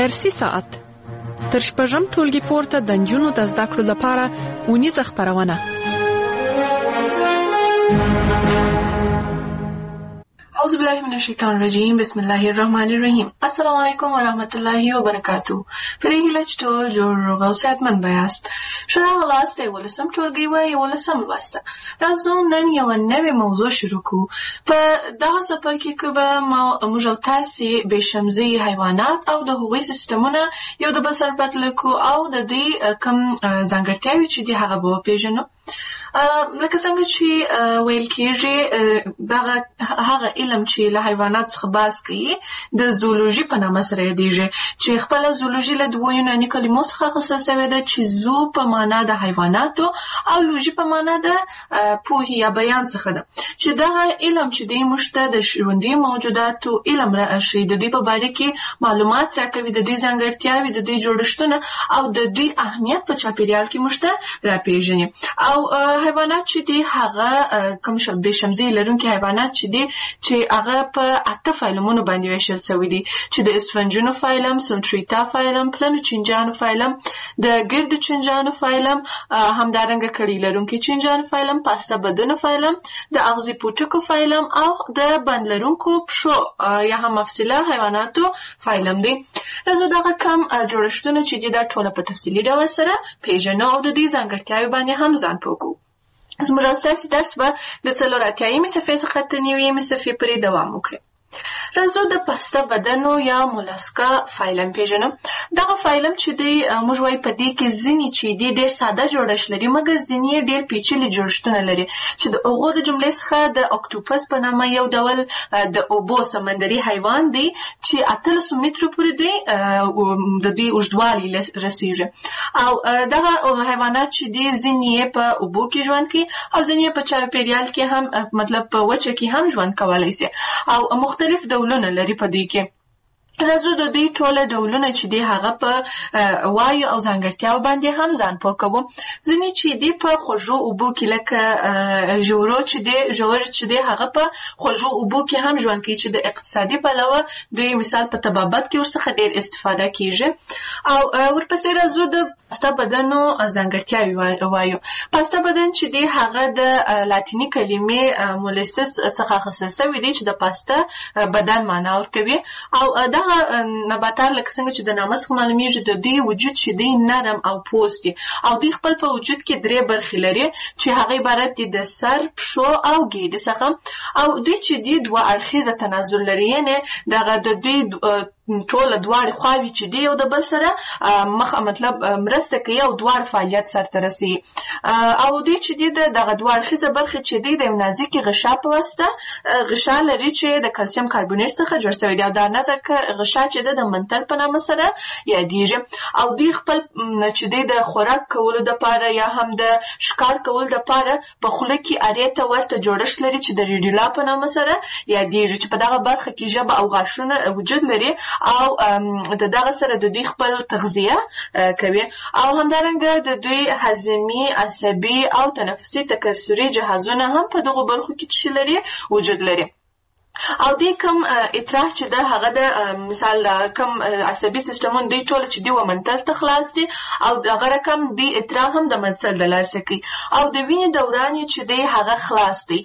درسي ساعت تر شپږم ټولګي پورته د نجونو د زده کړو لپاره اونیزه خپرونه. اعوذ بالله من الشیطان الرجیم. بسم الله الرحمن الرحیم. السلام علیکم و رحمت الله و برکاتو. پرې هیله چې ټول جوړ روغ او صحتمند بیاست. ښه راغلاست یولسم ټولګي و یولسم لوسته. راځو نن یوه نوې موضوع شروع کړو. په دغه څپرکي کې به موږ او تاسې بېشمزي حیوانات او د هغوی سیستمونه یو د بل سره پرتله کړو او د دوی کوم ځانګړتیاوې چې دي هغه به وپېژنو. لکه څنګه چې ویل کېږي دغه هغه علم چې له حیوانات څخه بحث کوي د زولوژي په نامه سره یادېږي، چې خپله زولوژي له دوو یوناني کلمو څخه اخیستل سوې ده چې زو په معنا د حیواناتو او لوژي په معنا د پوهې یا بیان څخه ده، چې دغه علم چې دی موږ ته د ژوندي موجوداتو علم راښیي، د دوی په باره کې معلومات راکوي، د دوی ځانګړتیاوې، د دوی جوړښتونه او د دوی اهمیت په چاپېریال کې موږ ته راپېژني. او حیوانات چې دي هغه کوم بېشمزي لرونکي حیوانات چې دي چې هغه په 8 فایلمونو باندې ویشل سوي دي، چې د اسفنجونو فایلم، سلټریتا فایلم، پلنو چینجانو فایلم، د ګردو چینجانو فایلم، همدارنګه کړي لرونکي چینجانو فایلم، پاسته بدنو فایلم، د اغزي پوټکو فایلم او د بند لرونکو پښو یا هم مفصله حیواناتو فایلم دی. راځو دغه کم جوړښتونه چې دي دا ټوله په تفصیلي ډول سره پېژنو او د دې ځانګړتیاوې باندې هم ځان پوه کړو. زموږ ستاسې درس به د 480مې صفحې څخه تر 90مې صفحې پورې دوام وکړي. راځو د پاسته بدنو یا مولاسکا فایلم پېژنو. دغه فایلم چې دی موږ وایو په دې کې ځینې چې دي ډېر ساده جوړښت لري، مګر ځینې یې ډېر پیچلي جوړښتونه لري، چې د هغو د جملې څخه د اکټوپس په نامه یو ډول د اوبو سمندري حیوان دی چې 800 مترو پورې دی د دوی اوږدوالی رسیږي. او دغه حیوانات چې دي ځینې یې په اوبو کې ژوند کوي او ځینې یې په چاپېریال کې هم مطلب په وچه کې هم ژوند کولی شي او مختلف ډولونه لري په دې کې. راځو د دې ټوله ډولونه چې دي هغه په وایو او ځانګړتیاو باندې هم ځان پوه کوو. ځینې چې دي په خوږو اوبو کې لکه ژورو چې دي ژور چې دي هغه په خوږو اوبو کې هم ژوند کوي، چې د اقتصادي پلوه دوی مثال په طبابت کې ورڅخه ډېر استفاده کیږي. او ورپسې راځو د پاسته بدنو ځانګړتیاوې وایو. پاسته بدن چې دی هغه د لاتیني کلمې مولسس څخه اخیستل سوی دی چې د پاسته بدن معنا ورکوي. او دغه نباتات لکه څنګه چې د نامه څخه معلومیږي د دوی وجود چې دی نرم او پوست دی او دوی خپل په وجود کې 3 برخې لري چې هغه عبارت دي د سر، پښو او ګیډې څخه. او دوی چې دی 2 اړخیزه تناسل لري، یعنې دغه د دوی ټوله دواړې خواوې چې دی یو د بل سره مطلب مرسته کوي او دواړه فعالیت سرته رسوي. او دوی چې دی دغه 2 اړخیزه برخې چې دی د یو نازکې غشا په واسطه غشا لري چې د کلسیم کاربونیټ څخه جوړ شوی دی او دا نازکه غشا چې د منتل په نامه سره یادېږي. او دوی خپل چې دی د خوراک کولو دپاره یا هم د ښکار کولو دپاره په خوله کې ارې ته ورته جوړښت لري چې د ریډیولا په نامه سره یادېږي، چې په دغه برخه کې ژبه او غاښونه وجود لري او د دغه سره د دوی خپل تغذیه کوي. او همدارنګه د دوی هضمي، عصبي او تنفسي تکثري جهازونه هم په دغو برخو کې چې لري وجود لري. او دې کوم اطراح چې ده هغه د مثال کوم عصبي سیستمونه دوی ټول چې دی و منتل ته خلاص دي او دغه رقم دې اطراح هم د منتل د لاسه کوي. او د وینې دوران چې دی هغه خلاص دی.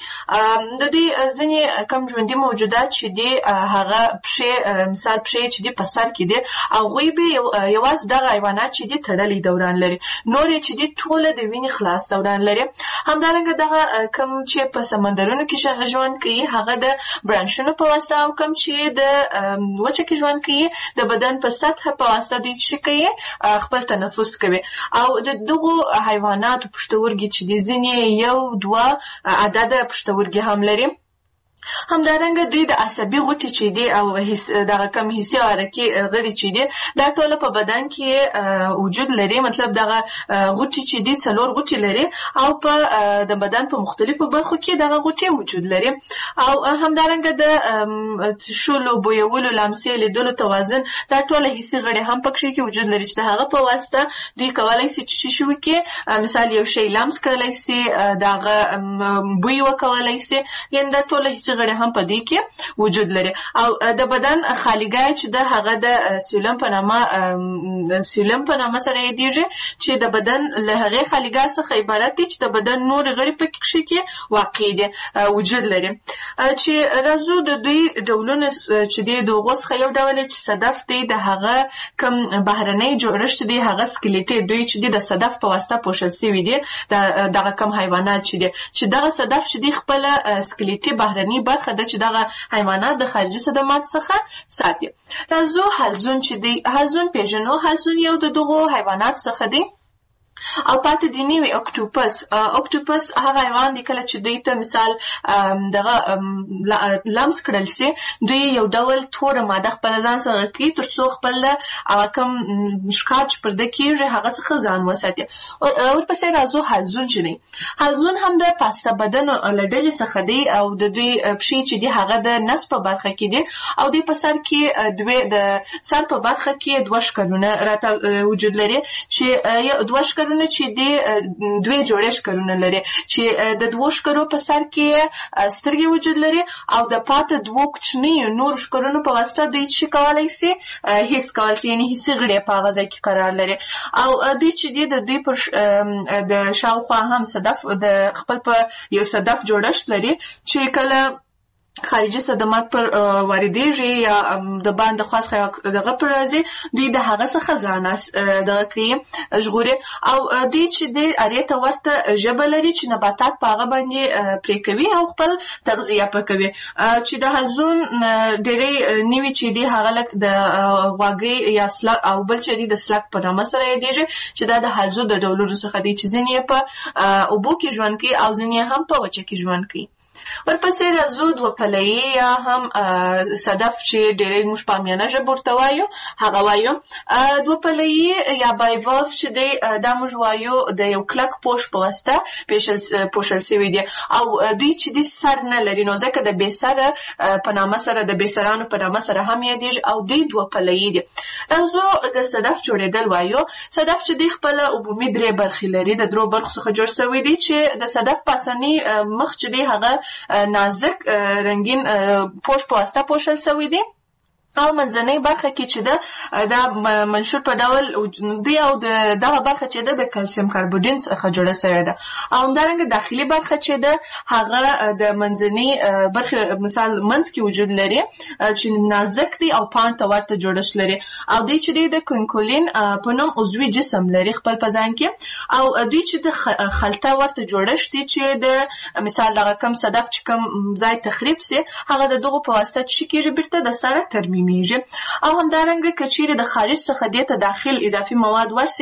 د دې ځینې کوم ژوندي موجودات چې دی هغه پښې مثال پښې چې دی په سر کې دي او هغوی به یوازې دغه حیوانات چې دی تړلی دوران لري، نور یې چې دی ټوله د وینې خلاص دوران لري. همدارنګه دغه کوم چې په سمندرونو کې ژوند کوي هغه د برانشونو په واسطه او کوم چې د وچه کې ژوند کوي د بدن په سطح په واسطه دوی چې کوي خپل تنفس کوي. او د دغو حیواناتو پښتورګي چې دي ځینې 1-2 عدده پښتورګي هم لري. همدارنګه دوی د عصبي غوټې چې دي او دغه کم حسي او حرکي غړي چې دي دا ټوله په بدن کې وجود لري، مطلب دغه غوټې چې دي 4 غوټې لري او په د بدن په مختلفو برخو کې دغه غوټې وجود لري. او همدارنګه د شولو، بویولو، لمسې، لیدلو، توازن دا ټوله حسي غړي هم پکې کې وجود لري چې د هغه په واسطه دوی کولی شي چې شو کې مثال یو شی لمس کړلی شي، دغه بوی وکولی شي، یعنې دا ټوله حسي حسي غړي هم په دې کې وجود لري. او د بدن خالیګاه چې د هغه د سیلم په نامه سره یادېږي چې د بدن له هغې خالیګاه څخه عبارت دی چې د بدن نور غړي په کې واقع دي وجود لري. چې راځو د دوی ډولونه چې دی د هغو څخه یو ډول چې صدف دی د هغه کوم بهرنی جوړښت دی هغه سکلیټي دوی چې دی د صدف په واسطه پوښل شوي دي دغه کم حیوانات چې دی چې دغه صدف چې دی خپله سکلیټي بهرني برخه ده چې دغه حیوانات د خارجي صدمات څخه ساتي. راځو حلزون چې دی حلزون پیژنو. حلزون یو د دغو حیوانات څخه دی او پاتې دی نیوی اکټوپس هغه حیوان دی کله چې دوی ته مثال دغه لمس کړل سي دوی یو ډول توره ماده خپل ځان سره کوي تر څو خپل کم ښکار چې پر ده کېږي هغه څخه ځان وساتي. ورپسې راځو حلزون چې دی. حلزون هم د پاسته بدن له ډلې څخه دی او د دوی پښې چې دی هغه د نس په برخه کې دی او دوی په سر کې د سر په برخه کې دوه ښکرونه راته وجود لري چې دوه ښکرونه چې دی دوی جوړې ښکرونه لري چې د دوه ښکرو په سر کې سترګې وجود لري او د پاته دوه کوچنیو نور ښکرونو په واسطه دوی چې کولی سي حس کولی سي یعنې حسي غړي په هغه ځای کې قرار لري او دوی چې دی د دوی پر د شاوخوا هم صدف د خپل په یو صدف جوړښت لري چې کله خارجي صدمات پر واردېږي یا د باندې خاص دغه پر راځي دوی د هغه څخه ځان دغه کوي ژغوري او دوی چې د ارې ته ورته ژبه لري چې نباتات په هغه باندې پرې کوي او خپل تغذیه پکوي. چې د حلزون ډېرې نوي چې دی هغه لک د غواګۍ یا سلک او بل چې دی د سلک په نامه سره یادېږي چې دا د حلزون د ډولونو څخه دی چې ځینې یې په اوبو کې ژوند کوي او ځینې یې هم په وچه کې ژوند کوي. ورپسې راځو دوه پلهیي یا هم صدف چې ډېری موږ په عامیانه ژبه ورته وایو هغه وایو. دوه پلهیي یا بایوالف چې دی دا موږ وایو د یو کلک پوښ په واسطه پوښل شوي دي او دوی چې دی سر نه لري نو ځکه د بې سره په نامه سره د بې سرانو په نامه سره هم یادېږي او دوی دوه پلهیي دي. راځو د صدف جوړېدل وایو. صدف چې دی خپله عمومي درې برخې لري د درو برخو څخه جوړ شوی دی چې د صدف پاسني مخ چې دی هغه نازک رنگین پوښ په واسطه پوښل شوی دی او منځنۍ برخه کې چې ده دا منشور په ډول دی او دغه برخه چې ده د کلسیم کاربوډین څخه جوړه شوې ده او همدارنګه داخلي برخه چې ده هغه د منځنۍ برخې مثال منځ کې وجود لري چې نازک دی او پاڼ ته ورته جوړښت لري او دوی چې دی د کوینکولین په نوم عضوي جسم لري خپل په ځان کې او دوی چې د خلطه ورته جوړښت دی چې د مثال دغه کم صدف چې کم ځای تخریب سي هغه د دغو په واسطه چې کېږي بیرته د سره ترمیم او همدارنګه که چیرې د خارج څخه دې ته داخل اضافي مواد ورسي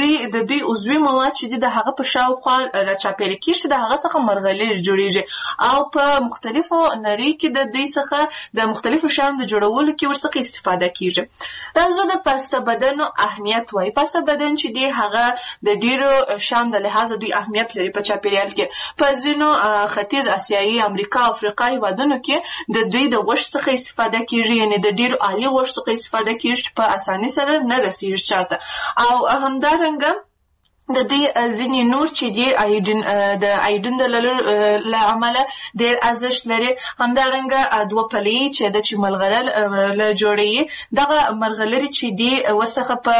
دوی عضوي مواد چې د هغه په شاوخوا راچاپېره کېږي د هغه څخه مرغلرې جوړېږي او په مختلفو نړۍ کې د دوی څخه د مختلفو شیانو د جوړولو کې ورڅخه استفاده کېږي. راځو د پاسته بدن اهمیت وایي. پاسته بدن چې دی هغه د ډېرو شیانو د لحاظه دوی اهمیت لري په چاپېریال کې. په ځینو ختیځ اسیایي امریکا او افریقا هېوادونو کې د دوی د غوښې څخه استفاده کېږي یعنې د ډېرو عالي غوښې څخه استفاده کېږي چې په اسانۍ سره نه رسېږي چاته او همدارنګه د دې ځینې نور چې دی د ایډین د له امله ډېر ارزښت لري. همدارنګه دوه پلهیي چې د چې ملغلره له جوړوي دغه ملغلرې چې دی ورڅخه په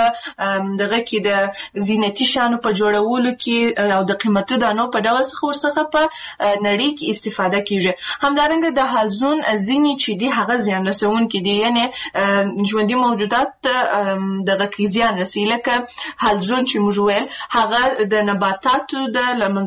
دغه کې د زینتي شیانو په جوړولو کې او د قیمتي دانو په ډول څخه ورڅخه په نړۍ کې استفاده کېږي. همدارنګه د حلزون ځینې چې دی هغه زیان رسوونکي دي یعنې ژوندي موجودات دغه کې زیان رسوي لکه حلزون چې موږ ویل هغه د نباتاتو د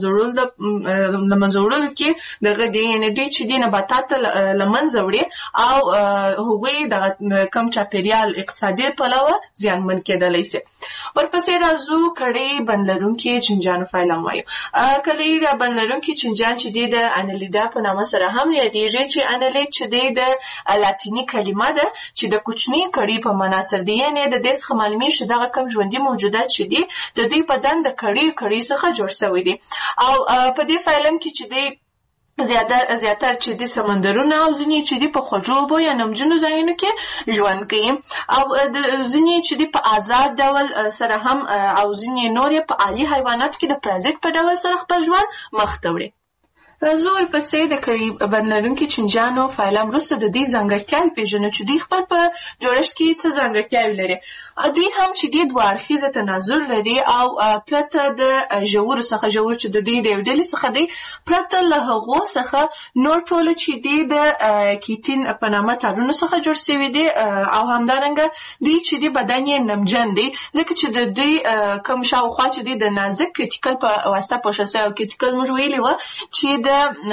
له منځه وړلو کې دغه دی یعنې دوی چې دی نباتات له منځه وړي او هغوی دغه کم چاپېریال اقتصادي پلوه زیانمن کېدلی سي. ورپسې راځو کړۍ بند لرونکي چینجیانو فایلم وایو. کړۍ بند لرونکي چینجیان چې دی د انلیډا په نامه سره هم یادېږي چې انلیډ چې دی د لاتیني کلمه ده چې د کوچنۍ کړۍ په معنا سره دی یعنې د دې څخه معلومیږي چې دغه کم ژوندي موجودات چې دی د دوی بدن د کړۍ څخه جوړ شوی دی او په دې فایلم کې چې دی زیاتره چې دی سمندرونه او ځینې چې دی په خوږو اوبو یا نمجنو ځایونو کې ژوند کوي او ځینې چې دی په آزاد ډول سره هم او ځینې نور یې په عالي حیواناتو کې د پرازیت په ډول سره خپل ژوند مخ ته وړي. زه ورپسې د کړي بدلونکي چینجیانو فایلم وروسته د دې ځانګړتیاوې پېژنو چې دوی خپل په جوړښت کې څه ځانګړتیاوې لري. دوی هم چې دې دوه اړخیزه تناظر لري او پرته د ژورو څخه ژور چې د دوی د یو ډلې څخه دی پرته له هغو څخه نور ټوله چې دي د کیټین په نامه تارونو څخه جوړ شوي دي او همدارنګه دوی چې دي بدن یې نمجن دی ځکه چې د دوی کوم شاوخوا چې دي د نازک کټیکل په واسطه پوښل شوی او کټیکل موږ ویلي وه چې د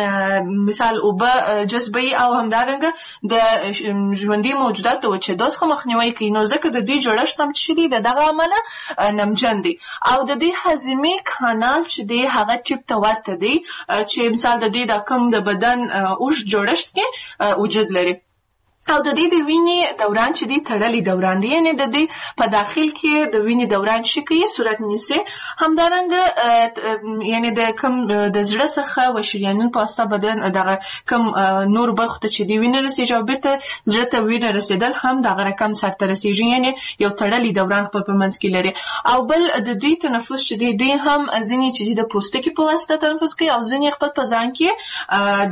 مثال اوبه جذبوي او همدارنګه د ژوندي موجوداتو وچېدو څخه مخنیوی کوي نو ځکه د دوی جوړښت هم چې دی د دغه امله نمجن دی او د دوی هضمي کانال چې دی هغه ټیپ ته ورته دی چې مثال د دوی د کوم د بدن اوږد جوړښت کې وجود لري او د دې د وینې دوران چې دی تړلی دوران دی یعنې د دې په داخل کې د وینې دوران چې کوي صورت نیسي همدارنګه یعنې د کوم د زړه څخه و شریانونو په واسطه بدن دغه کوم نور برخو ته چې دی وینه رسېږي او بیرته زړه ته وینه رسېدل هم دغه رقم سرته رسېږي یعنې یو تړلی دوران خپل په منځ کې لري او بل د دوی تنفس چې دی دوی هم ځینې چې دی د پوستکي په واسطه تنفس کوي او ځینې خپل په ځان کې د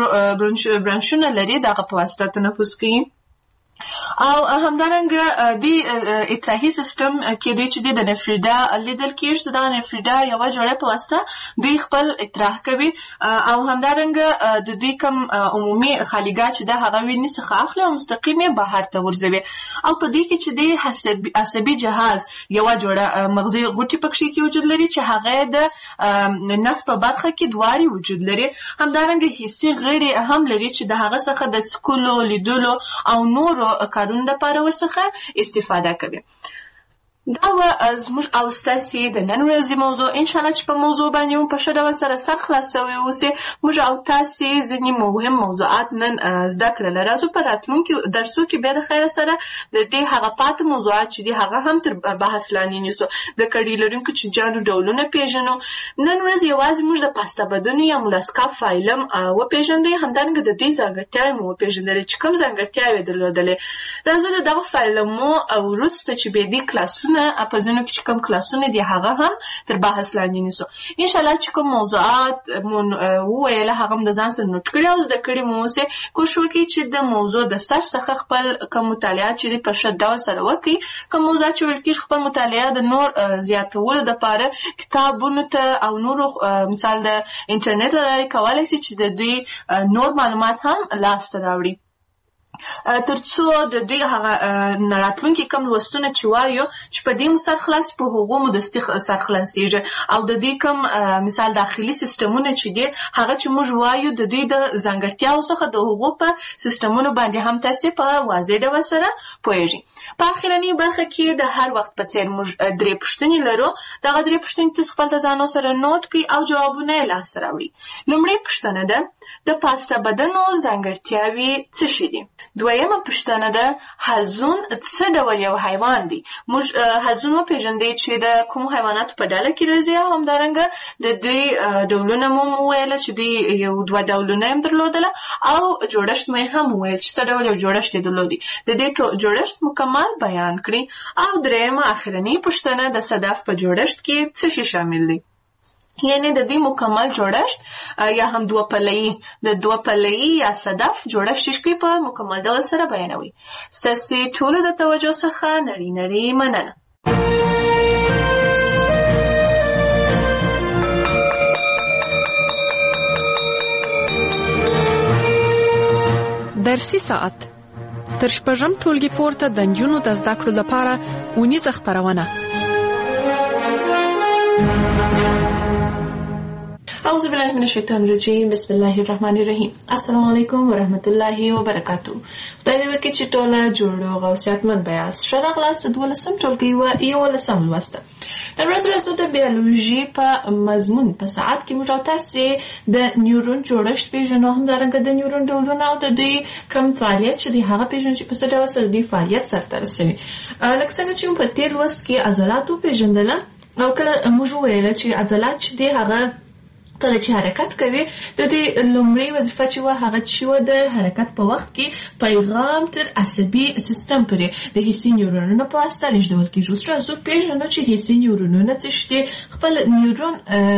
برانشونه لري دغه په واسطه تنفس کوي او همدارنګه دوی اطراحي سیستم کې دوی چې د نفریدا لیدل کېږي دا نفریدا یوه جوړه په واسطه دوی خپل اطراح کوي او همدارنګه د دوی کوم عمومي خالیګاه چې د هغه وینې څخه اخلي او مستقیم یې بهر ته غورځوي او په دې کې چې د عصبي جهاز یوه جوړه مغزي غوټې پکښې کې وجود لري چې هغه د نس په برخه کې دواړې وجود لري همدارنګه حسي غړي هم لري چې د هغه څخه د څکلو لیدلو او نورو کارونو لپاره ورڅخه استفاده کوي. دا و زموږ او ستاسې د نن ورځې موضوع انشاءالله چې په موضوع باندې مو په ښه ډول سره سر خلاص سوی اوسې موږ او تاسې ځینې مهم موضوعات نن زده کړل راځو په راتلونکي درسو کې بیا د خیر سره د دې هغه پاتې موضوعات چې دي هغه هم تر بحث لاندې نیسو د کړي لرونکو چینجیانو ډولونه پېژنو نن ورځ یوازې موږ د پاسته بدنو یا مولاسکا فایلم وپېژندی همدارنګه د دې ځانګړتیاوې مو وپېژندلې چې کوم ځانګړتیاوې درلودلې راځو د دغه فایلمو وروسته چې بیا دې کلاسونه په ځینو کې چې کوم کلاسونه دي هغه هم تر بحث لاندې نیسو انشاءالله چې کوم موضوعات مو وویله هغه هم د ځان سره نوټ کړي او زده کړي مو اوسې کوشش وکړئ چې د موضوع د سر څخه خپل کوم مطالعات چې دي په ښه ډول سره وکړئ کوم موضوعات چې ویل کېږي خپل مطالعه د نور زیاتولو دپاره کتابونو ته او نورو مثال د انټرنیټ له لارې کولی شي چې د دوی نور معلومات هم لاسته راوړي ترڅو د دوی هغه راتلونکي کوم لوستونه چې وایو چې په دې مو سر خلاص په هغو مو دستي سر خلاصېږي او د دوی کوم مثال داخلي سیستمونه چې دي هغه چې موږ وایو د دوی د ځانګړتیاو څخه د هغو په سیستمونو باندې هم تاسې په واضح ډول سره پوهېږئ په اخرنۍ برخه کې د هر وخت په څېر موږ درې پوښتنې لرو دغه درې پوښتنې تاسو خپل ځانو سره نوټ کړئ او جوابونه یې لاسته راوړئ لومړۍ پوښتنه ده د پاسته بدنو ځانګړتیاوې څه شي دي دویمه پوښتنه ده حلزون څه ډول یو حیوان دی موږ حلزون وپېژندی چې د کومو حیواناتو په ډله کې راځي او همدارنګه د دوی ډولونه مو وویله چې دوی یو دوه ډولونه یې درلودله او جوړښت مو هم وویل چې څه ډول یو جوړښت یې درلودي د دې جوړښت مکمل بیان کړي او درېیمه اخرنۍ پوښتنه د صدف په جوړښت کې څه شي شامل دی یعنی د دې مکمل جوړښت یا هم دوه پله‌ای یا صدف جوړښت شي په مکمل ډول سره بیانوي ستاسې ټولو د توجه څخه نړۍ مننه درسي ساعت تر شپږم ټولګي پورته د نجونو د زده کړو لپاره اونیزه خپرونه اعوذ بالله من الشیطان الرجیم بسم الله الرحمن الرحیم السلام علیکم ورحمت الله وبرکاتو خدای دې وکړي چې ټوله جوړ او صحتمند بیاست ښه راغلاست 12 ټولګي و 11 لوسته نن ورځ راځو د بیولوژي په مضمون په ساعت کې موږ تاسو د نیورون جوړښت پیژنو همدارنګه د نیورون ډولونه او د دوی کوم فعالیت چې دی هغه پیژنو چې په څه ډول سره دوی فعالیت سرته رسوي لکه څنګه چې په تیر لوست کې عضلات پیژندل او کله موږ ویل چې عضلات چې دی هغه کله چې حرکت کوي د دې لومړی وظیفه چې وه هغه چې وه د حرکت په وخت کې پیغام تر عصبي سیستم پورې د حسي نیورونونو په واسطه لیږدول کېږي. اوس راځو پېژنو چې حسي نیورونونه څه شي دي، خپل نیورون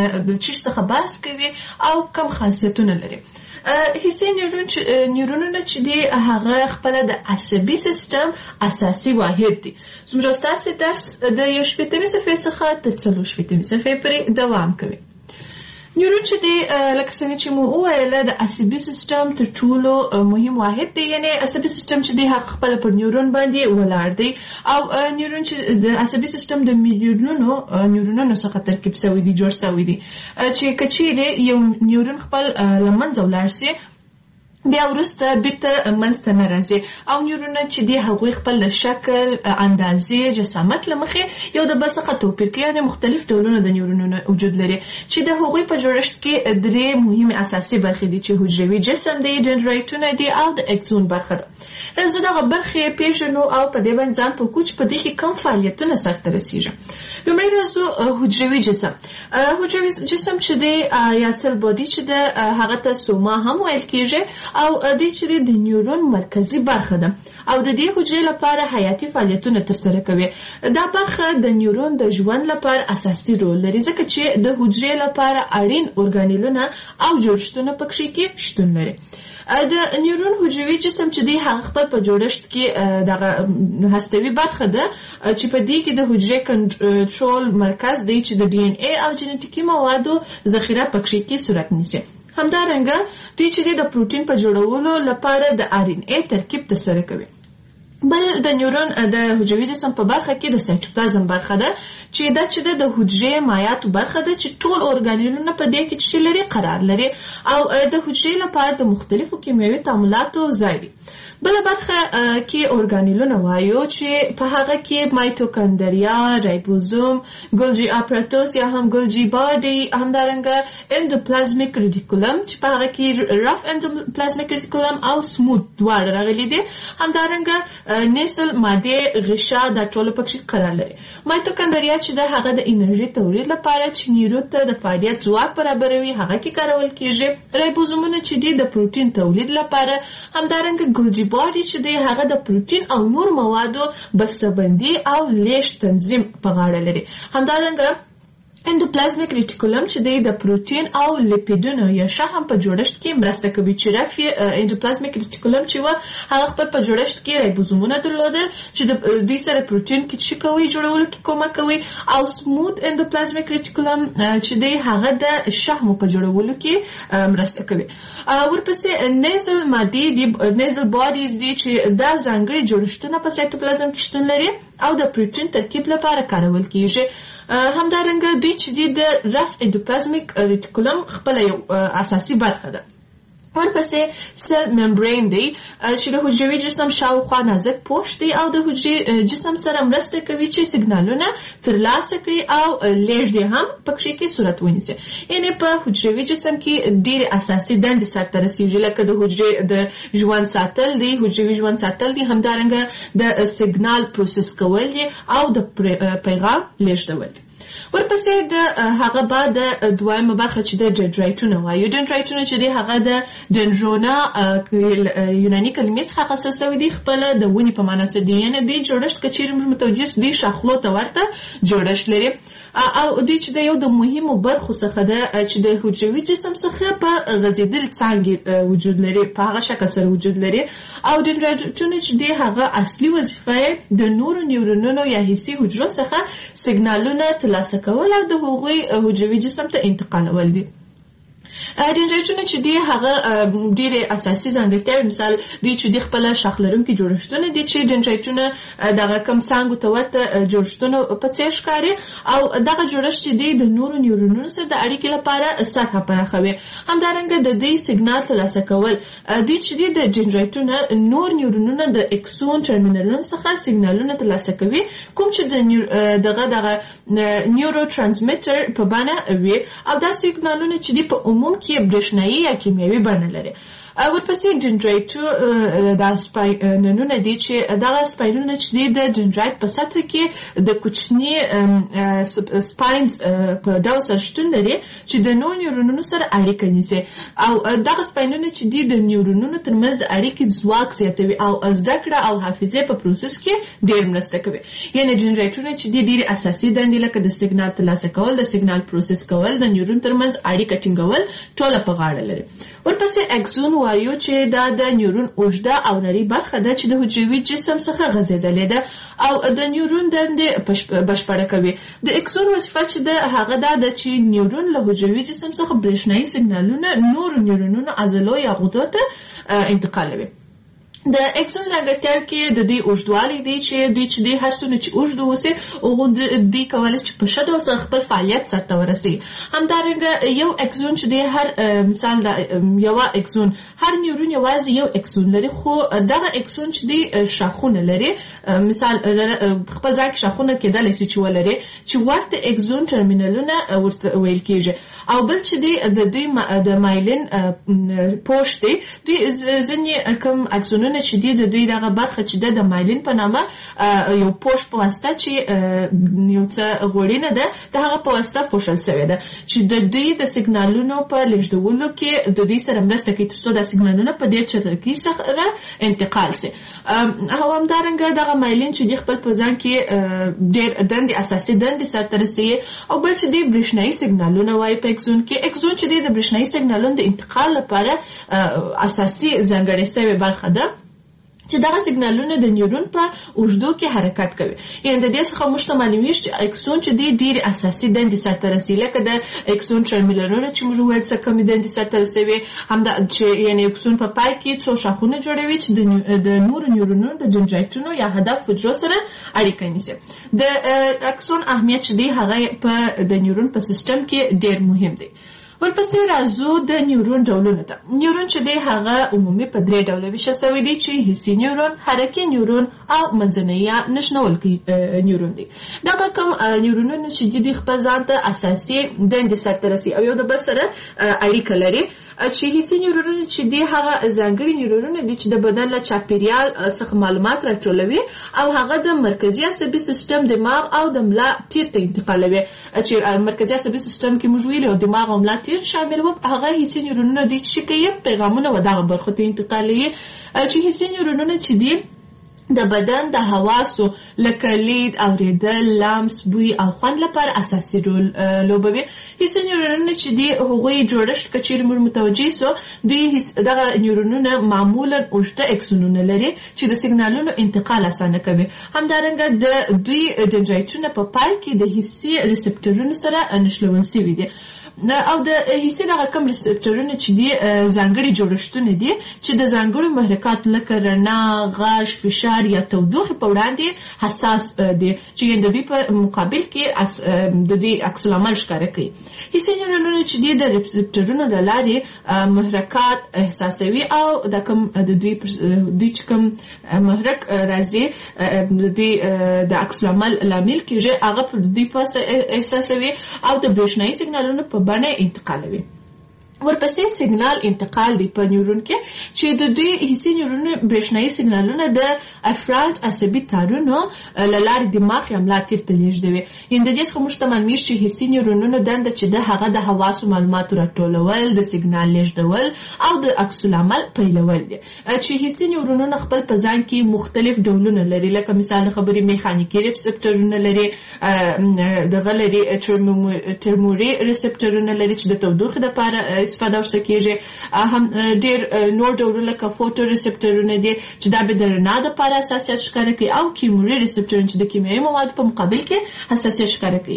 چې څخه بحث کوي او کوم خاصیتونه لري. حسي نیورونونه چې دي هغه خپله د عصبي سیستم اساسي واحد دي. څومره ستاسې درس د 1 صفحې څخه تر 4 صفحې پورې دوام کوي. نیورون چې دی لکه څنګه چې مو وویله د عصبي سیستم تر ټولو مهم واحد دی، یعنی عصبي سیستم چې دی هغه خپله پر نیورون باندې ولاړ دی او نیورون چې د عصبي سیستم د میلیونونو نیورونونو څخه ترکیب شوی دی، جوړ شوی دی چې که چیرې یو نیورون خپل له منځه ولاړ سي بیا وروسته بیرته منځته نه راځي او نیورونونه چې دي هغوی خپل د شکل، اندازې، جسامت له مخې یو د بل څخه توپیر کوي، یعنې مختلف ډولونه د نیورونونو وجود لري چې د هغوی په جوړښت کې 3 مهمې اساسي برخې دي چې حجروي جسم دی، دندرایتونه دي او د اکسون برخه ده. راځو دغه برخې پېژنو او په دې باندې ځان پوه کړو چې په دې کې کوم فعالیتونه سرته رسېږي. لومړی راځو حجروي جسم. حجروي جسم چې دی یا سل باډي چې ده هغه ته سوما هم ویل کېږي او دې چې د نیورون مرکزی برخه ده او د دې حجرې لپاره حیاتي فعالیتونه ترسره کوي. دا برخه د نیورون د ژوند لپاره اساسي رول لري ځکه چې د حجرې لپاره اړین ارګانیلونه او جوړښتونه پکې کې شتون لري. د نیورون حجروي جسم چې دی هغه خپل په جوړښت کې دغه هستوي برخه ده چې په دې کې د حجرې کنټرول مرکز دی چې د ډي ان اي او جنټیکي موادو ذخیره پکې کې صورت نیسي. همدارنګه دوی چې د پروتین په جوړولو لپاره د آر ان اي ترکیب ترسره کوي. بل د نیورون د حجروي جسم په برخه کې د سایټوپلازم برخه ده چې دا چې د حجرې مایعاتو برخه ده چې ټول ارګانیلونه په دې کې چې لري قرار لري او د حجرې لپاره د مختلفو کیمیاوي تعاملاتو ځای دی. بل برخه کې ارګانیلونه وایو چې په هغه کې مایټوکاندریا، رایبوزوم، ګولجی اپاراتوس یا هم ګولجی باډي، همدارنګه اندوپلازمیک ریټیکولم چې په هغه کې رف اندوپلازمیک ریټیکولم او سموث دواړه راغلي دي، همدارنګه نیسل ماده غشا د ټولو پکې قرار لري. مایټوکاندریا چې د هغه د انرژي تولید لپاره چې نیورون ته د فعالیت ځواک برابروي هغه کې کارول کېږي. رایبوزومونه چې دي د پروتین تولید لپاره، همدارنګه ګولجی باډي چې دی هغه د پروتین او نور موادو بسته‌بندي او لیږد تنظیم په غاړه لري. همدارنګه اندوپلازمیک ریټیکولم چې دی د پروتین او لیپیډونو یا شحم په جوړښت کې مرسته کوي چې رفع اندوپلازمیک ریټیکولم چې و هغه خپل په جوړښت کې رایبوزومونه درلودل چې د دوی سره پروتین کې چې کوي جوړولو کې کومک کوي او سموث اندوپلازمیک ریټیکولم چې دی هغه د شحم په جوړولو کې مرسته کوي. ورپسې نیزل مادي دي، نیزل باډیز دي چې دا ځانګړي جوړښتونه په سایټوپلازم کې شتون لري او د پروتین ترکیب لپاره کارول کېږي. همدارنګه دوی چې دي د رف اندوپلازمیک ریټیکولم خپل یو اساسي برخه ده. ورپسې سل ممبرین دی چې د حجروي جسم شاوخوا نازک پوښ دی او د حجري جسم سره مرسته کوي چې سیګنالونه ترلاسه کړي او لیږد هم پکې کې صورت ونیسي. یعنې په حجروي جسم کې ډېرې اساسي دندې سرته رسېږي لکه د حجرې د ژوند ساتل دی، حجروي ژوند ساتل دی، همدارنګه د سیګنال پروسس کول دی او د پیغام لیږدول دی. ورپسې د هغه بعد د دویمه برخه چې د دندرایتونه وایو. دندرایتونه چې دی هغه د دندرونا یوناني کلمې څخه اخیستل شوي دي، خپله د ونې په معنا څه دي، یعنې دوی جوړښت که چیرې موږ متوجه دوی شاخلو ته ورته جوړښت لري او دوی چې د یو د مهمو برخو څخه ده چې د حجروي جسم څخه په غځېدلې څانګې وجود لري، په هغه شکل سره وجود لري او دندرایتونه چې دی هغه اصلي وظیفه د نورو نیورونونو یا حسي حجرو څخه سیګنالونه ترلاسه کول او د هغوی حجروي جسم ته انتقالول دي. دندرایتونه چې دی هغه ډېرې اساسي ځانګړتیاوې، مثال دوی چې دی خپله شاخ لرونکي جوړښتونه دي چې دندرایتونه دغه کم څانګو ته ورته جوړښتونه په څېر ښکاري او دغه جوړښت چې دی د نورو نیورونونو سره د اړیکې لپاره سطحه پراخوي. همدارنګه د دوی سیګنال ترلاسه کول، دوی چې دی د دندرایتونه نور نیورونونه د اکسون ټرمینلونو څخه سیګنالونه ترلاسه کوي کوم چې دغه نیورو ترانسمیټر په بڼه وي او دا سیګنالونه چې دی په عموم کې برېښنایي یا کیمیاوي بڼه لري. ورپسې جنریټر دا سپاینونه دي چې دغه سپاینونه چې دي د جنریټ په سطح کې د کوچني سپاینز په ډول سره شتون لري چې د نورو نیورونونو سره اړیکه نیسي او دغه سپاینونه چې دي د نیورونونو ترمنځ د اړیکې ځواک زیاتوي او زده کړه او حافظه په پروسس کې ډېر مرسته کوي. یعنې جنریټرونه چې دي ډېرې اساسي دندې لکه د سیګنال ترلاسه کول، د سیګنال پروسس کول، د نیورون ترمنځ اړیکه ټینګول ټوله په غاړه لري. ورپسې اکسون وایو چې دا د نیورون اوږده او نرۍ برخه ده چې د حجروي جسم څخه غځېدلې ده او د نیورون دندې بشپړه کوي. د اکسون وظیفه چې ده هغه دا ده چې نیورون له حجروي جسم څخه برېښنایي سیګنالونه نورو نیورونونو عضلو یا غدو ته انتقالوي. د اکسون ځانګړتیاوو کې د دوی اوږدوالی دی چې دوی هر څومره چې اوږد واوسي هغه دوی کولی چې په ښه ډول سره خپل فعالیت سرته ورسوي. همدارنګه یو اکسون چې دی هر مثال د یوه اکسون هر نیورون یوازې یو اکسون لري خو دغه اکسون چې دی شاخونه لري. مثال خپل ځای کې شاخونه کېدلی شي چې ولري چې ورته اکسون ټرمینلونه ورته ویل کېږي. او بل چې دی د دوی د مایلین پوښ دی دوی ځینې کم اکسونونه چې دی د دوی دغه برخه چې د مایلین په نامه یو پوښ په واسطه چې یو څه غوړینه ده د هغه په واسطه پوښل شوې ده چې د دوی د سیګنالونو په لیږدولو کې د دوی سره مرسته کوي تر څو دا سیګنالونه په ډېر چټکۍ سره انتقال شي. او همدارنګه دغه مایلین چې دی خپل په ځان کې ډېر دندې اساسي دندې سرته رسوي. او بل چې دی برېښنایي سیګنالونه وایي په اکسون کې. اکسون چې دی د برېښنایي سیګنالونو د انتقال لپاره اساسي ځانګړې شوې برخه ده چې دغه سیګنالونه د نیورون په اوږدو کې حرکت کوي. یعنې د دې څخه موږ ته معلومیږي چې اکسون چې دی ډېرې اساسي دندې سرته رسوي لکه د اکسون ټرمینلونه چې موږ وویل څه کمې دندې سرته رسوي. همدا چې یعنې اکسون په پای کې څو شاخونه جوړوي چې د نورو نیورونونو د جنریټونو یا هدف حجرو سره اړیکه نیسي. د اکسون اهمیت چې دی هغه په د نیورون په سیستم کې ډېر مهم دی. ورپسې راځو د نیورون ډولونو ته. نیورون چې دی هغه عمومي په 3 ډوله ویشل شوی دی چې حسي نیورون، حرکي نیورون او منځنی یا نښلونکی نیورون دی. دا به کوم نیورونونه چې دی خپل ځان ته اساسي دندې سرته رسوي او یو د بل سره اړیکه لري. چې حسي نیورونونه چې دی هغه ځانګړي نیورونونه دي چې د بدن له چاپیریال څخه معلومات راټولوي او هغه د مرکزي عصبي سیستم، دماغ او د ملا تیر ته انتقالوي. چې مرکزي عصبي سیستم کې موږ ویلي او دماغ او ملا تیر شامل وو. هغه حسي نیورونونه دي چې کوي پیغامونه و دغه برخو ته انتقالوي. چې حسي نیورونونه چې دي د بدن د حواسو لکه لید، اوریدل، لمس، بوی او خوند لپاره اساسي رول لوبوي. حسي نیورونونه چې دي هغوی جوړښت که چیرې موږ متوجه سو دوی دغه نیورونونه معمولا اوږده اکسونونه لري چې د سیګنالونو انتقال اسانه کوي. همدارنګه د دوی جنریټرونه په پای کې د حسي ریسپټرونو سره نښلول شوي دي. او د حسي دغه کوم ریسپټرونه چې دي ځانګړي جوړښتونه دي چې د ځانګړو محرکات لکه رڼا، غږ، فشار یا تودوخې په وړاندې حساس دي چې د دوی په مقابل کې د دوی عکس العمل ښکاره کوي. حسي نیورونونه چې دي د ریسپټرونو له لارې محرکات احساسوي او د دوی چې کوم محرک راځي د دوی د عکس العمل لامل کېږي هغه په دوی پاسه احساسوي او د برېښنایي سیګنالونو په بڼه انتقالوي. ورپسې سیګنال انتقال دی په نیورون کې چې د دوی حسي نیورونو برېښنایي سیګنالونه د افراد عصبي تارونو له لارې دماغ یا ملا تیر ته لیږدوي. یعنې د دې څخه موږ ته معلومیږي چې حسي نیورونونو دنده چې ده هغه د حواسو معلوماتو راټولول، د سیګنال لیږدول او د عکس العمل پیلول دي. چې حسي نیورونونه خپل په ځان کې مختلف ډولونه لري لکه مثال د خبرې میخانیکي ریسپټرونه لري، دغه لري ترموري ریسپټرونه لري چې د تودوخې لپاره استفاده ورسره کېږي. هم ډېر نور ډولونه لکه فوټو ریسپټرونه دي چې دا به د رڼا دپاره حساسیت ښکاره کوي او کیموري ریسپټرونه چې د کیمیاوي موادو په مقابل کې حساسیت ښکاره کوي.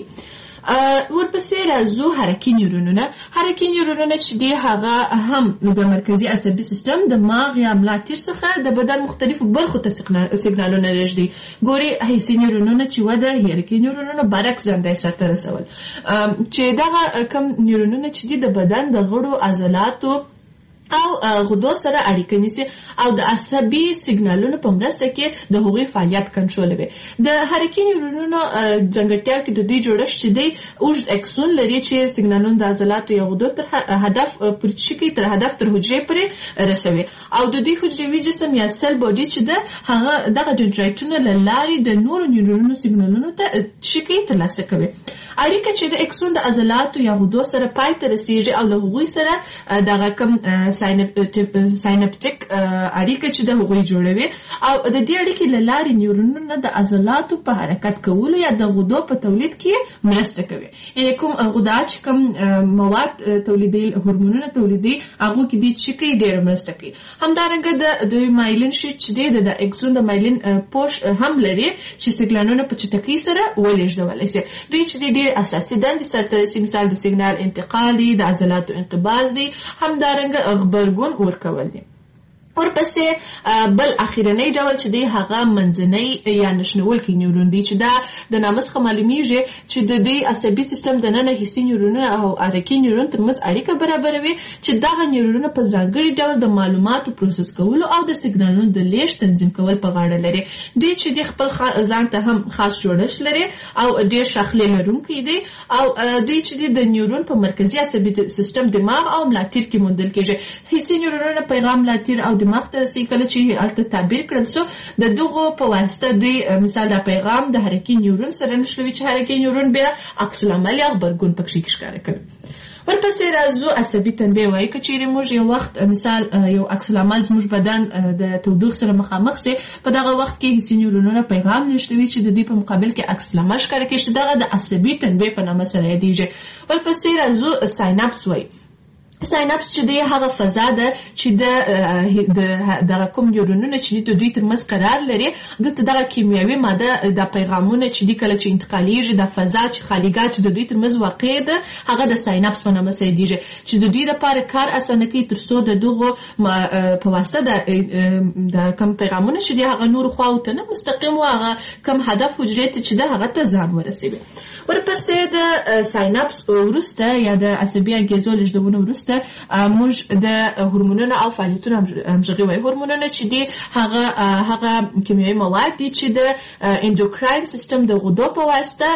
ورپسې راځو حرکي نیورونونه. حرکي نیورونونه چې دی هغه هم د مرکزي عصبي سیستم، دماغ یا ملا تیر څخه د بدن مختلفو برخو ته سیګنالونه لیږدوي. ګوري حسي نیورونونه چې وده حرکي نیورونونه برعکس دنده سرته رسول. چې دغه کم نیورونونه چې دی د بدن د غړو عضلاتو او غدو سره اړیکه نیسي او د عصبي سیګنالونو په مرسته کې د هغوی فعالیت کنټرولوي. د حرکي نیورونونو ځانګړتیا کې د دوی جوړښت چې دی اوږد اکسون لري چې سیګنالونه د عضلاتو یا غدو تر هدف پورته کوي تر هدف تر حجرې پورې رسوي او د دوی حجروي جسم یا سل باډي چې ده هغه دغه دندرایټونه له لارې د نورو نیورونونو سیګنالونو ته شکي ترلاسه کوي. اړیکه چې د اکسون د عضلاتو یا غدو سره پای ته رسیږي او له هغوی سره دغه کوم ساینپټیک اړیکه چې د هغوی جوړوي او د دې اړیکې له لارې نیورونونه د عضلاتو په حرکت کولو یا د غدو په تولید کې مرسته کوي. یعنې کوم غدا چې کوم مواد تولیدي هورمونونه تولیدي هغو کې دي چې کوي ډېره مرسته کوي. همدارنګه د دوی مایلین شیټ چې دی د اکسون د مایلین پوش هم لري چې سیګنالونه په چټکۍ سره ولېږدولی شي. دوی چې ډېر اساسي دندې سرته رسي، مثال د سیګنال انتقال دی، د عضلاتو انقباض دی، همدارنګه غبرګون ورکول دي. ورپسې بل اخیرنی ډول چې دی هغه منځنی یا نشنولکي نیورون دی چې دا د نامه څخه معلومیږي چې د دې عصبي سیستم دننه حسي نیورونونه او حرکي نیورون ترمنځ اړیکه برابروي چې دغه نیورونونه په ځانګړي ډول د معلوماتو پروسس کولو او د سیګنالونو د لیږد تنظیم کول په غاړه لري. دوی چې د خپل ځان ته هم خاص جوړښت لري او ډېر شاخلې لرونکي دي او دوی چې د نیورون په مرکزي عصبي سیستم دماغ او ملاتیر کې موندل کېږي. حسي نیورونونه پیغام ملاتیر او دماغ ته رسي کله چې هلته تعبیر کړل سو د دغو په واسطه دوی مثال د پیغام د حرکي نیورون سره نښلوي چې حرکي نیورون بیا عکس العمل یا غبرګون پکې ښکاره کوي. ورپسې راځو عصبي تنبیه وایي که چیرې موږ یو وخت مثال یو عکس العمل زموږ بدن د تودوخې سره مخامخ سي په دغه وخت کې حسي نیورونونه پیغام لېږدوي چې د دوی په مقابل کې عکس العمل ښکاره کوي چې دغه د عصبي تنبیه په نامه سره یادېږي. ورپسې راځو سایناپس وایي. سایناپس چې دی هغه فضا ده چې د کوم نیورونونه چې د دوی ترمنځ قرار لري دلته دغه کیمیاوي ماده د پیغامونه چې دی کله چې انتقالیږي د فضا چې خالیګاه چې د دوی ترمنځ واقع ده هغه د سایناپس په نامه یادېږي چې د دوی لپاره کار اسانه کوي تر څو د دغو په واسطه د کوم پیغامونه چې دی هغه نورو خواوو ته نه مستقیم و هغه کوم هدف حجرې ته چې ده هغه ته ځان ورسوي. ورپسې د سایناپس وروسته یا د عصبي انګیزو لېږدونو وروسته موږ د هورمونونو او فعالیتونو همغږي وایي. هورمونونه چې دي هغه کیمیاوي مواد دي چې د اندوکراین سیستم د غدو په واسطه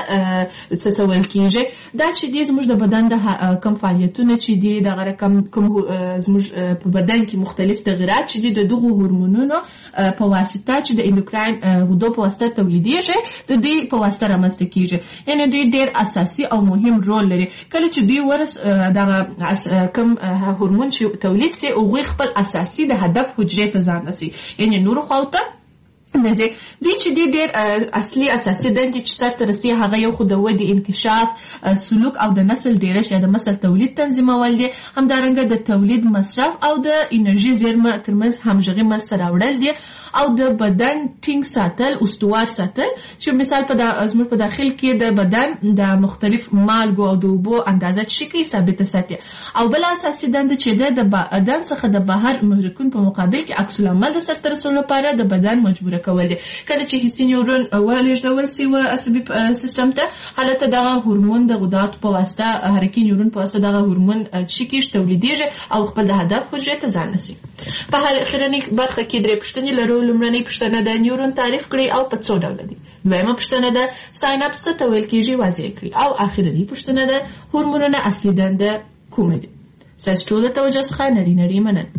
څڅول کېږي. دا چې دي زموږ د بدن د کوم فعالیتونه چې دي دغه رقم کوم زموږ په بدن کې مختلف تغیرات چې دي د دغو هورمونونو په واسطه چې د اندوکراین غدو په واسطه تولیدېږي د دوی په واسطه رامنځته کېږي. یعنې دوی ډېر اساسي او مهم رول لري. کله چې دوی دغه کوم هورمون چې تولید سي هغوی خپل اساسي د هدف حجرې ته ځان رسي یعنې نورو خواو ته نزي. دوی چې دی ډېر اصلي اساسي دندې چې سرته رسي هغه یو خو د ودې انکشاف سلوک او د نسل ډېرش یا د نسل تولید تنظیمول دي. همدارنګه د تولید مصرف او د انرژي زیرمه ترمنځ همغږي منځته راوړل دي او د بدن ټینګ ساتل استوار ساتل چې مثال زموږ په داخل کې د بدن د مختلف مالګو او د اوبو اندازه چې کوي ثابته ساتي. او بل اساسي دنده چې د بدن څخه د بهر محرکون په مقابل کې عکس العمل د سرته رسولو لپاره د بدن مجبوره کول دي. کله چې حسي نیورون ولېږدول سي و عصبي سیستم ته هلته دغه هورمون د غداتو په واسطه حرکي نیورون په واسطه دغه هورمون چې کېږي تولیدېږي او خپل د هدف حجرې ته ځان رسي. په اخرنۍ برخه کې درې پوښتنې لرو. لومړنۍ پوښتنه د نیورون تعریف کړئ او په څو ډوله دي. دویمه پوښتنه ده سایناپس څه ته ویل کېږي واضح کړئ او اخرنۍ پوښتنه ده هورمونونه اصلي دنده کومه دي. ستاسو ټولو توجه څخه نړۍ مننه.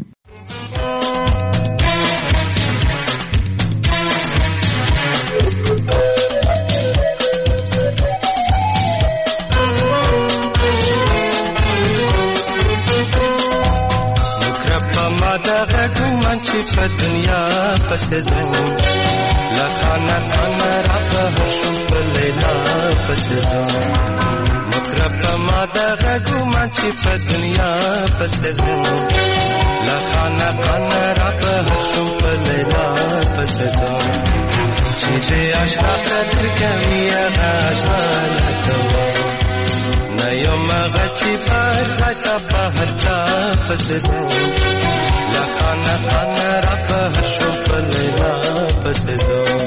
چې په دنیا پسې ځم لخانه خانه را په شم په لیلا پسې ځم مکرب ما دغه ګومان چې په دنیا پسې ځم لخانه خانه را په شم په لیلا پسې ځم چې دې آشنا قدر کوي هغه آشنا لته نه یم هغه چې پر ځای په هر چا پسې ځم لخانه خانه را په شم په لیلا پسې ځم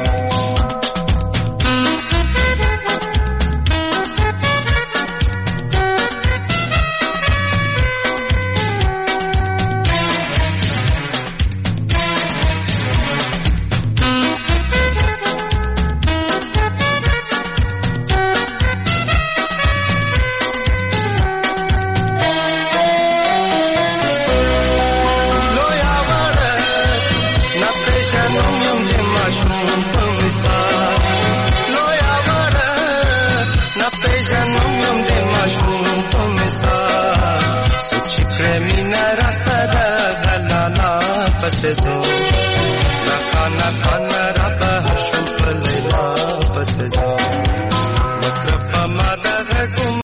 پسزو لخانه خانه را به هر شو په لیلا پسزو